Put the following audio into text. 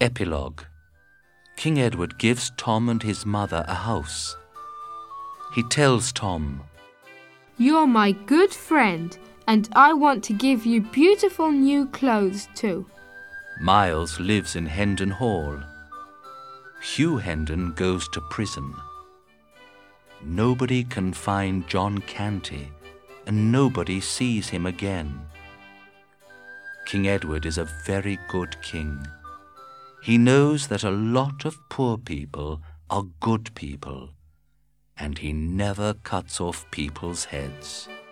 Epilogue. King Edward gives Tom and his mother a house. He tells Tom, "You're my good friend, and I want to give you beautiful new clothes too." Miles lives in Hendon Hall. Hugh Hendon goes to prison. Nobody can find John Canty, and nobody sees him again. King Edward is a very good king. He knows that a lot of poor people are good people, and he never cuts off people's heads.